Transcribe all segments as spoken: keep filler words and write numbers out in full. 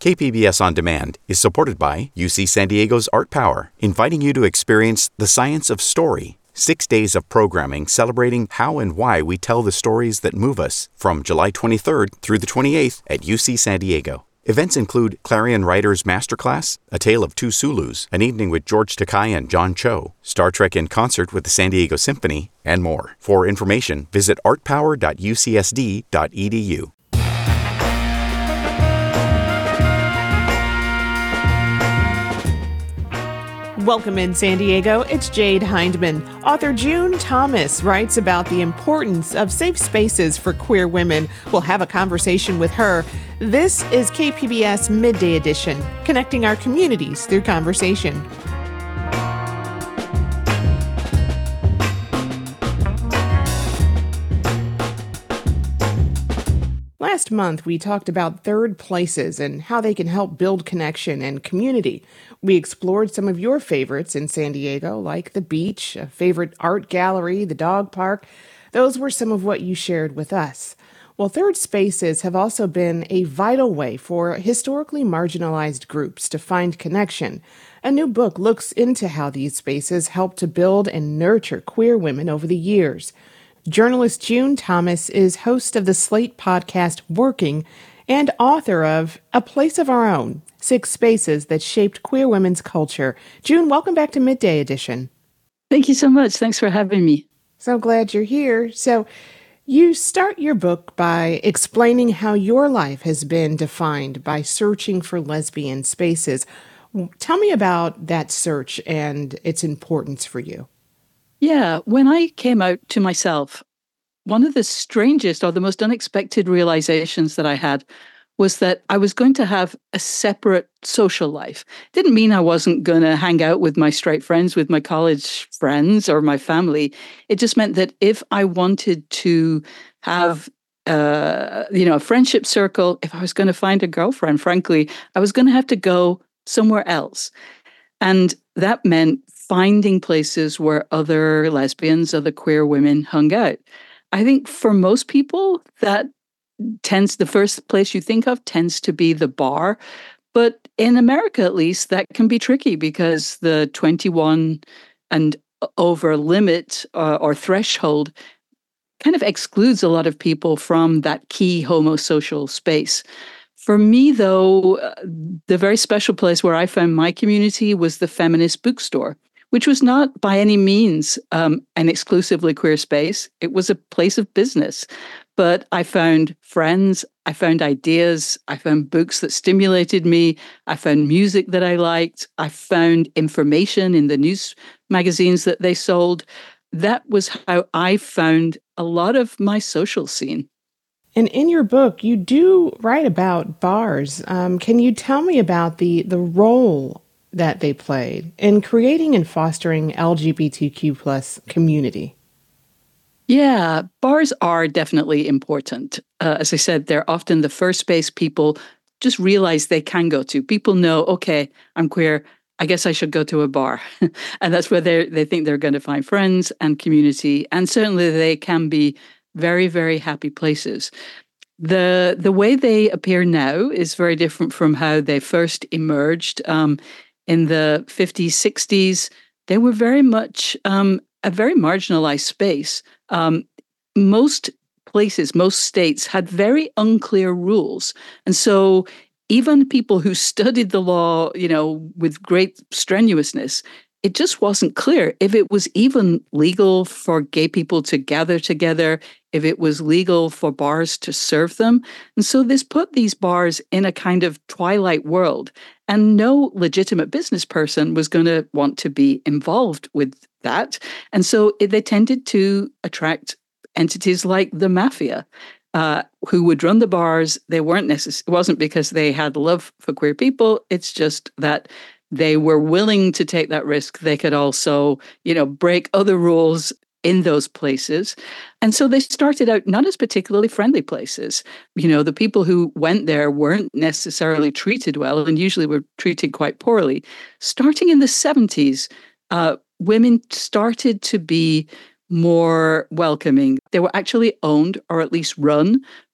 K P B S On Demand is supported by U C San Diego's Art Power, inviting you to experience the science of story. Six days of programming celebrating how and why we tell the stories that move us from July twenty-third through the twenty-eighth at U C San Diego. Events include Clarion Writers Masterclass, A Tale of Two Sulus, an evening with George Takei and John Cho, Star Trek in concert with the San Diego Symphony, and more. For information, visit art power dot u c s d dot e d u. Welcome in San Diego, it's Jade Hindman. Author June Thomas writes about the importance of safe spaces for queer women. We'll have a conversation with her. This is K P B S Midday Edition, connecting our communities through conversation. Last month, we talked about third places and how they can help build connection and community. We explored some of your favorites in San Diego, like the beach, a favorite art gallery, the dog park. Those were some of what you shared with us. Well, third spaces have also been a vital way for historically marginalized groups to find connection. A new book looks into how these spaces help to build and nurture queer women over the years. Journalist June Thomas is host of the Slate podcast Working and author of A Place of Our Own, Six Spaces That Shaped Queer Women's Culture. June, welcome back to Midday Edition. Thank you so much. Thanks for having me. So glad you're here. So you start your book by explaining how your life has been defined by searching for lesbian spaces. Tell me about that search and its importance for you. Yeah, when I came out to myself, one of the strangest or the most unexpected realizations that I had was that I was going to have a separate social life. Didn't mean I wasn't going to hang out with my straight friends, with my college friends or my family. It just meant that if I wanted to have uh, you know, a friendship circle, if I was going to find a girlfriend, frankly, I was going to have to go somewhere else. And that meant finding places where other lesbians, other queer women hung out. I think for most people, that tends, the first place you think of tends to be the bar. But in America, at least, that can be tricky because the twenty-one and over limit uh, or threshold kind of excludes a lot of people from that key homosocial space. For me, though, uh, the very special place where I found my community was the feminist bookstore, which was not by any means um, an exclusively queer space. It was a place of business. But I found friends, I found ideas, I found books that stimulated me, I found music that I liked, I found information in the news magazines that they sold. That was how I found a lot of my social scene. And in your book, you do write about bars. Um, can you tell me about the, the role that they played in creating and fostering L G B T Q plus community? Yeah, bars are definitely important. Uh, as I said, they're often the first space people just realize they can go to. People know, okay, I'm queer, I guess I should go to a bar. And that's where they they think they're going to find friends and community. And certainly they can be very, very happy places. The the way they appear now is very different from how they first emerged. Um, in the fifties, sixties, they were very much um, a very marginalized space. Um, most places, most states had very unclear rules. And so even people who studied the law, you know, with great strenuousness, it just wasn't clear if it was even legal for gay people to gather together, if it was legal for bars to serve them. And so this put these bars in a kind of twilight world. And no legitimate business person was going to want to be involved with that. And so it, they tended to attract entities like the mafia, uh, who would run the bars. They weren't necess- It wasn't because they had love for queer people. It's just that they were willing to take that risk. They could also, you know, break other rules in those places. And so they started out not as particularly friendly places. You know, the people who went there weren't necessarily treated well and usually were treated quite poorly. Starting in the seventies, uh, women started to be more welcoming. They were actually owned or at least run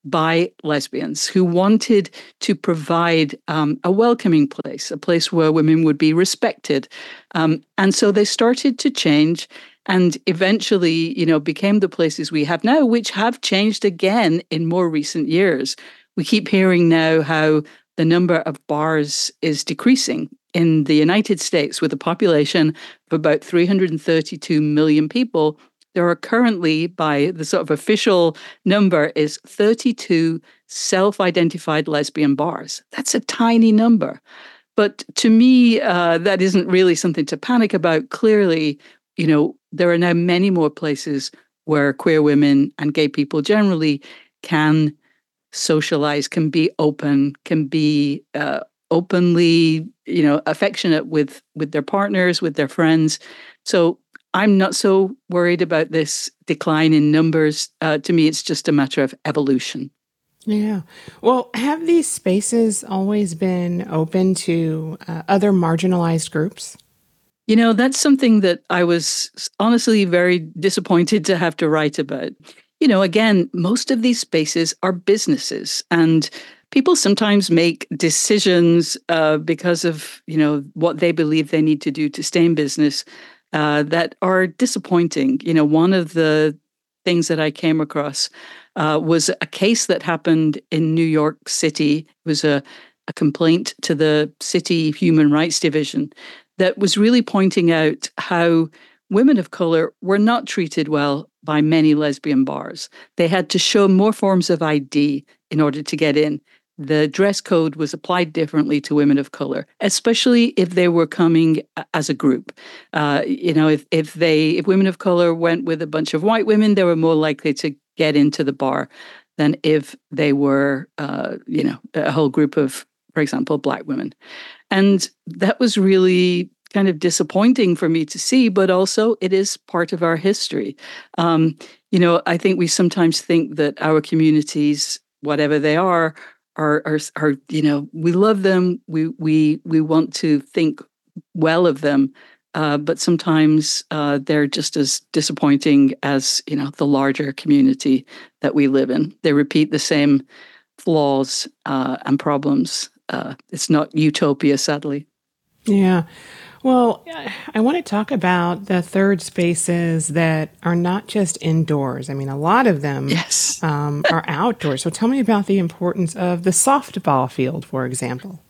by lesbians who wanted to provide um, a welcoming place, a place where women would be respected. Um, and so they started to change and eventually, you know, became the places we have now, which have changed again in more recent years. We keep hearing now how the number of bars is decreasing. In the United States, with a population of about three hundred thirty-two million people, there are currently, by the sort of official number, is thirty-two self-identified lesbian bars. That's a tiny number. But to me, uh, that isn't really something to panic about. Clearly, you know, there are now many more places where queer women and gay people generally can socialize, can be open, can be uh, openly, you know, affectionate with with their partners, with their friends. So I'm not so worried about this decline in numbers. Uh, to me, it's just a matter of evolution. Yeah. Well, have these spaces always been open to uh, other marginalized groups? You know, that's something that I was honestly very disappointed to have to write about. You know, again, most of these spaces are businesses, and people sometimes make decisions uh, because of, you know, what they believe they need to do to stay in business uh, that are disappointing. You know, one of the things that I came across uh, was a case that happened in New York City. It was a, a complaint to the city Human Rights Division that was really pointing out how women of color were not treated well by many lesbian bars. They had to show more forms of I D in order to get in. The dress code was applied differently to women of color, especially if they were coming as a group. Uh, you know, if if they if women of color went with a bunch of white women, they were more likely to get into the bar than if they were, uh, you know, a whole group of, for example, Black women. And that was really kind of disappointing for me to see, but also it is part of our history. Um, you know, I think we sometimes think that our communities, whatever they are, are, are, are you know, we love them. We we we want to think well of them, uh, but sometimes uh, they're just as disappointing as, you know, the larger community that we live in. They repeat the same flaws uh, and problems. Uh, it's not utopia, sadly. Yeah. Well, I want to talk about the third spaces that are not just indoors. I mean, a lot of them yes. um, are outdoors. So tell me about the importance of the softball field, for example.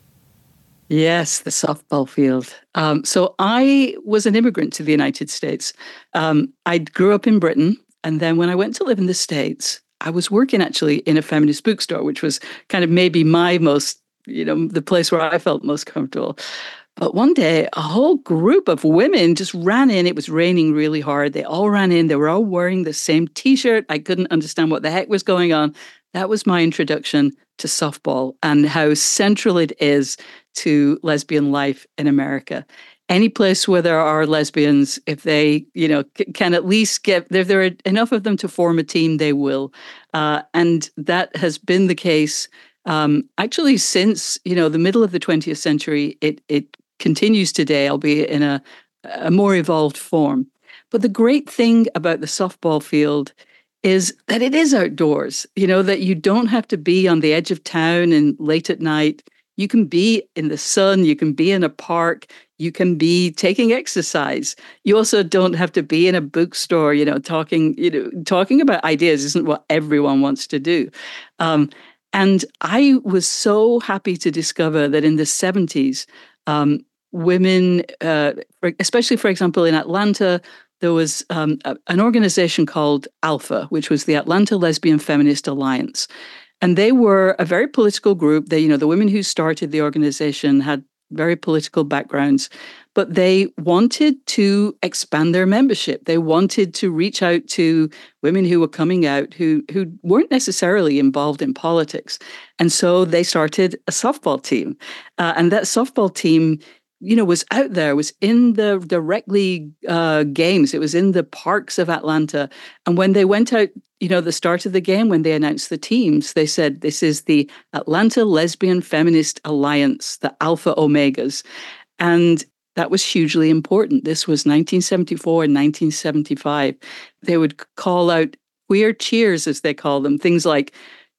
Yes, the softball field. Um, so I was an immigrant to the United States. Um, I grew up in Britain. And then when I went to live in the States, I was working actually in a feminist bookstore, which was kind of maybe my most, you know, the place where I felt most comfortable. But one day, a whole group of women just ran in. It was raining really hard. They all ran in. They were all wearing the same T-shirt. I couldn't understand what the heck was going on. That was my introduction to softball and how central it is to lesbian life in America. Any place where there are lesbians, if they, you know, c- can at least get, if there are enough of them to form a team, they will. Uh, and that has been the case um, actually since, you know, the middle of the twentieth century. It it continues today, albeit in a, a more evolved form. But the great thing about the softball field is that it is outdoors, you know, that you don't have to be on the edge of town and late at night. You can be in the sun, you can be in a park, you can be taking exercise. You also don't have to be in a bookstore, you know, talking, you know, talking about ideas isn't what everyone wants to do. Um, and I was so happy to discover that in the seventies, um, women, uh, especially, for example, in Atlanta, there was um, a, an organization called ALPHA, which was the Atlanta Lesbian Feminist Alliance. And they were a very political group. They, you know, the women who started the organization had very political backgrounds, but they wanted to expand their membership. They wanted to reach out to women who were coming out who, who weren't necessarily involved in politics. And so they started a softball team. Uh, and that softball team, you know, was out there, was in the, the rec league uh, games. It was in the parks of Atlanta. And when they went out, you know, the start of the game, when they announced the teams, they said, this is the Atlanta Lesbian Feminist Alliance, the Alpha Omegas. And that was hugely important. This was nineteen seventy-four and nineteen seventy-five. They would call out queer cheers, as they call them, things like,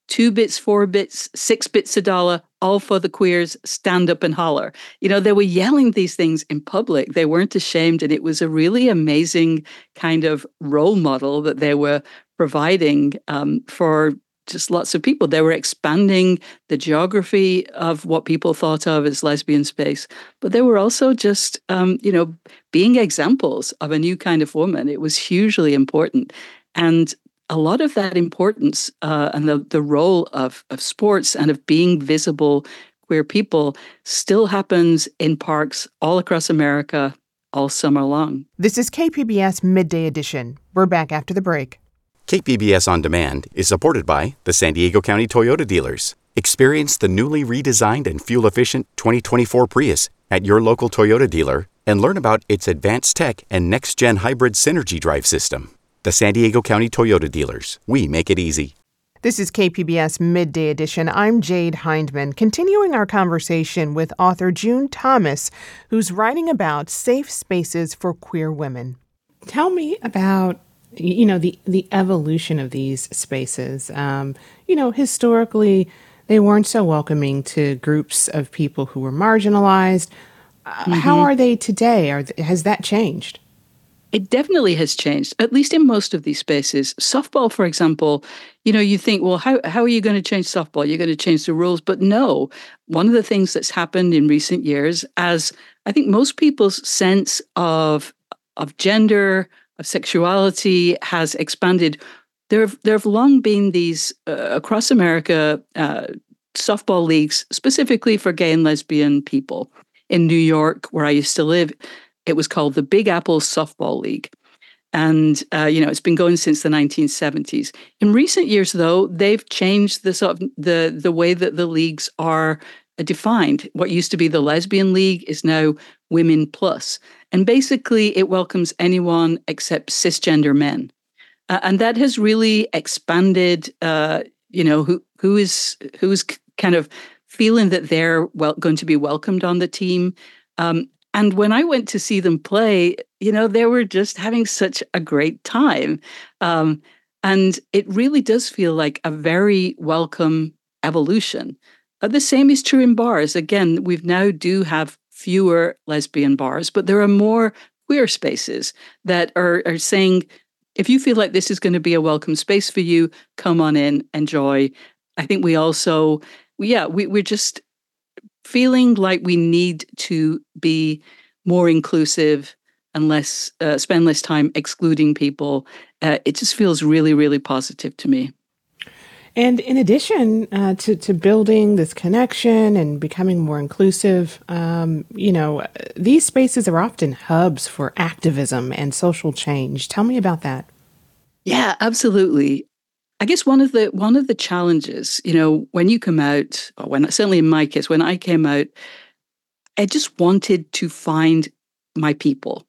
two bits, four bits, six bits a dollar, all for the queers, stand up and holler. You know, they were yelling these things in public. They weren't ashamed. And it was a really amazing kind of role model that they were providing um, for just lots of people. They were expanding the geography of what people thought of as lesbian space, but they were also just, um, you know, being examples of a new kind of woman. It was hugely important. And a lot of that importance uh, and the, the role of, of sports and of being visible queer people still happens in parks all across America all summer long. This is K P B S Midday Edition. We're back after the break. K P B S On Demand is supported by the San Diego County Toyota dealers. Experience the newly redesigned and fuel-efficient twenty twenty-four Prius at your local Toyota dealer and learn about its advanced tech and next-gen hybrid Synergy drive system. The San Diego County Toyota dealers. We make it easy. This is K P B S Midday Edition. I'm Jade Hindman, continuing our conversation with author June Thomas, who's writing about safe spaces for queer women. Tell me about you know, the, the evolution of these spaces. Um, you know, historically, they weren't so welcoming to groups of people who were marginalized. Uh, mm-hmm. How are they today? Are th- has that changed? It definitely has changed, at least in most of these spaces. Softball, for example, you know, you think, well, how, how are you going to change softball? You're going to change the rules. But no, one of the things that's happened in recent years, as I think most people's sense of, of gender, of sexuality has expanded. There have, there have long been these, uh, across America, uh, softball leagues specifically for gay and lesbian people. In New York, where I used to live, it was called the Big Apple Softball League. And, uh, you know, it's been going since the nineteen seventies. In recent years, though, they've changed the sort of the, the way that the leagues are defined. What used to be the Lesbian League is now Women Plus. And basically, it welcomes anyone except cisgender men. Uh, and that has really expanded, uh, you know, who who is who is kind of feeling that they're well, going to be welcomed on the team. Um, and when I went to see them play, you know, they were just having such a great time. Um, and it really does feel like a very welcome evolution. Uh, the same is true in bars. Again, we now do have fewer lesbian bars, but there are more queer spaces that are, are saying, if you feel like this is going to be a welcome space for you, come on in, enjoy. I think we also, yeah, we, we're just feeling like we need to be more inclusive and less, uh, spend less time excluding people. Uh, it just feels really, really positive to me. And in addition uh, to, to building this connection and becoming more inclusive, um, you know, these spaces are often hubs for activism and social change. Tell me about that. Yeah, absolutely. I guess one of the one of the challenges, you know, when you come out, or when certainly in my case, when I came out, I just wanted to find my people.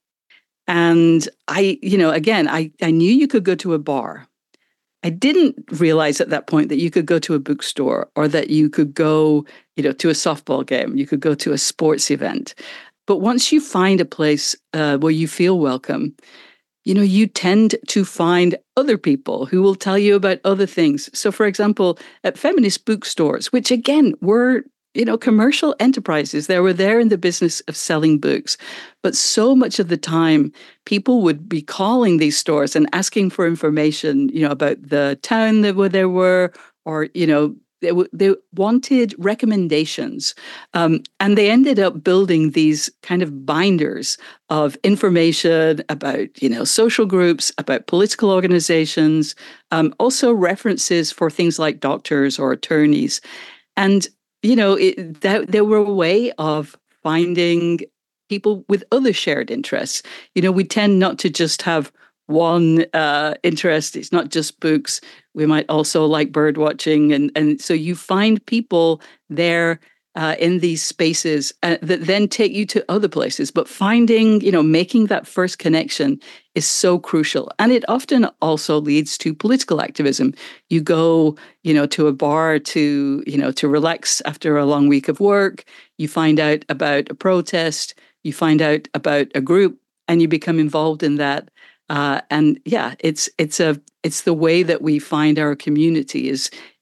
And I, you know, again, I, I knew you could go to a bar. I didn't realize at that point that you could go to a bookstore or that you could go, you know, to a softball game, you could go to a sports event. But once you find a place uh, where you feel welcome, you know, you tend to find other people who will tell you about other things. So, for example, at feminist bookstores, which again were, you know, commercial enterprises, they were there in the business of selling books. But so much of the time, people would be calling these stores and asking for information, you know, about the town that where they were, or, you know, they, w- they wanted recommendations. Um, and they ended up building these kind of binders of information about, you know, social groups, about political organizations, um, also references for things like doctors or attorneys. And you know, it, that they were a way of finding people with other shared interests. You know, we tend not to just have one uh, interest. It's not just books. We might also like bird watching. And, and so you find people there uh, in these spaces uh, that then take you to other places. But finding, you know, making that first connection is so crucial. And it often also leads to political activism. You go, you know, to a bar to, you know, to relax after a long week of work. You find out about a protest. You find out about a group and you become involved in that. Uh, and yeah, it's it's a it's the way that we find our community is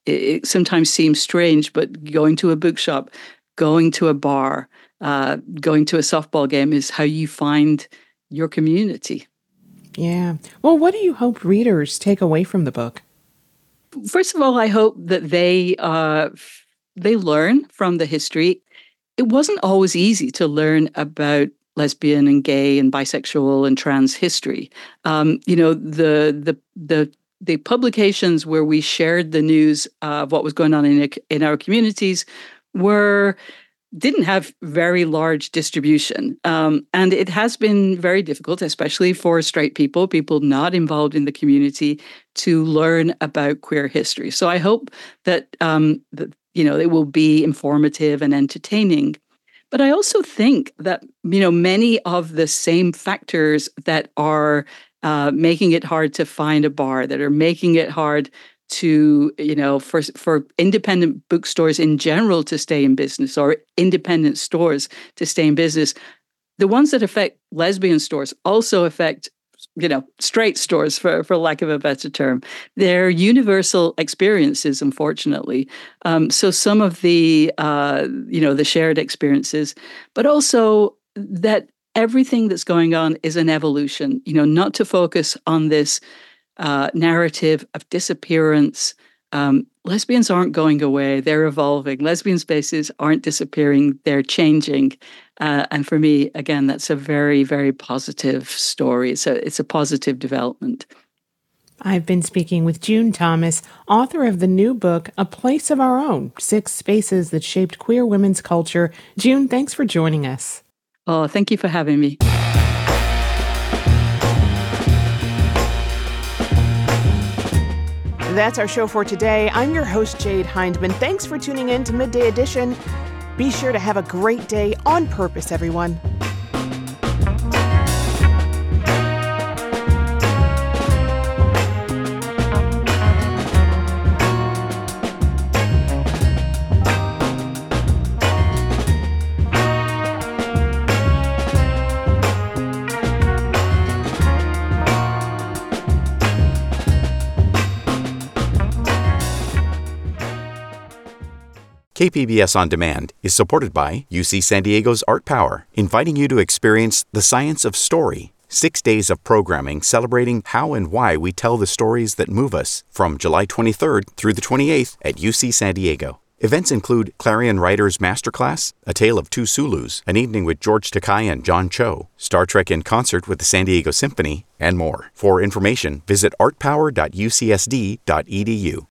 it, it sometimes seems strange, but going to a bookshop, going to a bar, uh, going to a softball game is how you find your community. Yeah. Well, what do you hope readers take away from the book? First of all, I hope that they uh, they learn from the history. It wasn't always easy to learn about lesbian and gay and bisexual and trans history. Um, you know, the the the the publications where we shared the news of what was going on in in our communities were didn't have very large distribution. Um, and it has been very difficult, especially for straight people, people not involved in the community, to learn about queer history. So I hope that, um, that you know, it will be informative and entertaining. But I also think that, you know, many of the same factors that are uh, making it hard to find a bar, that are making it hard to, you know, for for independent bookstores in general to stay in business, or independent stores to stay in business, the ones that affect lesbian stores also affect, you know, straight stores, for, for lack of a better term. They're universal experiences, unfortunately. Um, so some of the, uh, you know, the shared experiences, but also that everything that's going on is an evolution, you know, not to focus on this Uh, narrative of disappearance. Um, lesbians aren't going away, they're evolving. Lesbian spaces aren't disappearing, they're changing. Uh, and for me, again, that's a very, very positive story. So it's a positive development. I've been speaking with June Thomas, author of the new book, A Place of Our Own, Six Spaces That Shaped Queer Women's Culture. June, thanks for joining us. Oh, thank you for having me. That's our show for today. I'm your host, Jade Hindman. Thanks for tuning in to Midday Edition. Be sure to have a great day on purpose, everyone. K P B S On Demand is supported by U C San Diego's Art Power, inviting you to experience the science of story. Six days of programming celebrating how and why we tell the stories that move us from July twenty-third through the twenty-eighth at U C San Diego. Events include Clarion Writers Masterclass, A Tale of Two Sulus, an evening with George Takei and John Cho, Star Trek in concert with the San Diego Symphony, and more. For information, visit art power dot u c s d dot e d u.